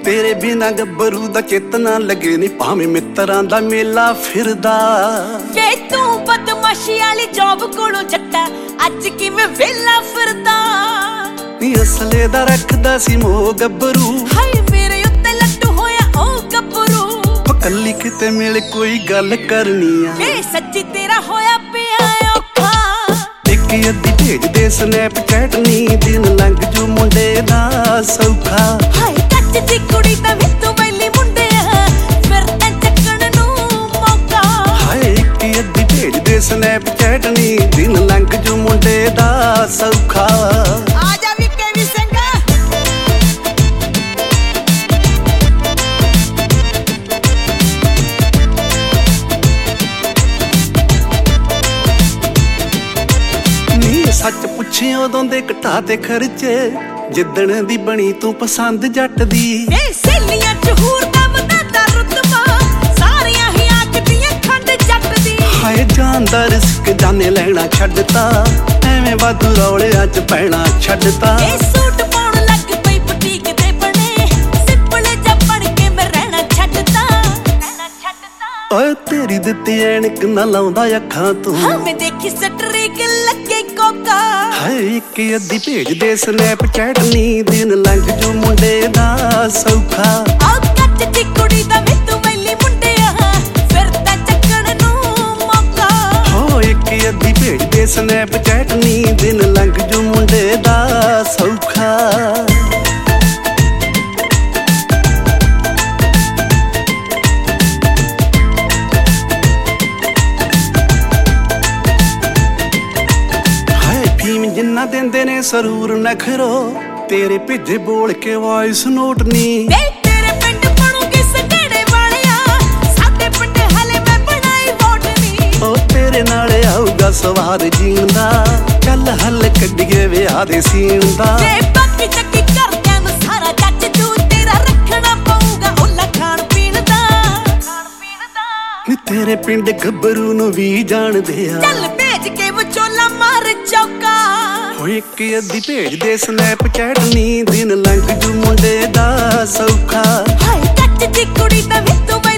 तेरे बिना गब्बरू दा चित ना लगे नी भावें मित्रां दा मेला फिरदा। वे तू बदमाशी वाली जॉब कोलों जट्टा अज किवें वेला फिरदा। नी असले दा रखदा सी मोह गब्बरू, हाय मेरे उत्ते लट्टू होया ओ गब्बरू। कल्ली किते मिल कोई गल करनी आ, वे सच्ची तेरा होया पिया औखा। एक अद्धी भेज दे स्नैपचैट नी दिन लंघ जू मुंडे दा सौखा। हाय टच दी कुड़ी दा वे तू बैली मुंडे फिर ते चक्कण नू मौका। हाय एक अद्धी भेज दे स्नैपचैट नी दिन लंघ जू मुंडे दा सौखा। आजा विके वी संगा सच पुछे उदों दे घटा ते खर्चे जिद्दण दी बनी तू पसंद जट दी। वे सहेलियां च हूर दा वधादा रुतबा सारियां ही आखदियां खंड जट दी। हाय जानदा रिस्क जाने लेना छड्डता एवें वाधू रौलियां च पैना छड्डता। ए सूट पाउण लग पई बुटीक दे बने सिंपल जा बन के मैं रहना छड्डता। ओए तेरी दित्ती ऐनक ना लाउंदा अखां तू, हां मैं देखी सटरीक लगे कोका। हाय एक अद्धी भेज दे स्नैपचैट नी दिन लंघ जू मुंडे दा सौखा। आओ कच्च दी कुड़ी दा वे तू बैली मुंडे फिर ते चक्कण नू मौका। हो एक अद्धी भेज दे स्नैपचैट नी दिन लंघ जू मुंडे दा सौखा। जिन्ना देंदे ने सरूर नखरो तेरे भेजे बोल के वॉइस नोट नी। वे तेरे पिंड बनूगी सगड़े वालिया साडे पिंड हले मैं बनाई वोट नी। ओ तेरे नाले आऊगा सवार जीण दा चल हल कड्डिए विआह दे सीण दा। जे बाकी चक्की करदियां नूं सारा जੱਜ तू तेरा रखना पऊगा ओला खाण पीण दा। नी तेरे पिंड गब्बरू नूं भी जाणदे आ, चल भेज के विचोला मार चौका। हो एक अद्धी भेज दे स्नैपचैट नी दिन लंघ जू मुंडे दा सौखा। हाय टच दी कुड़ी दा वे तू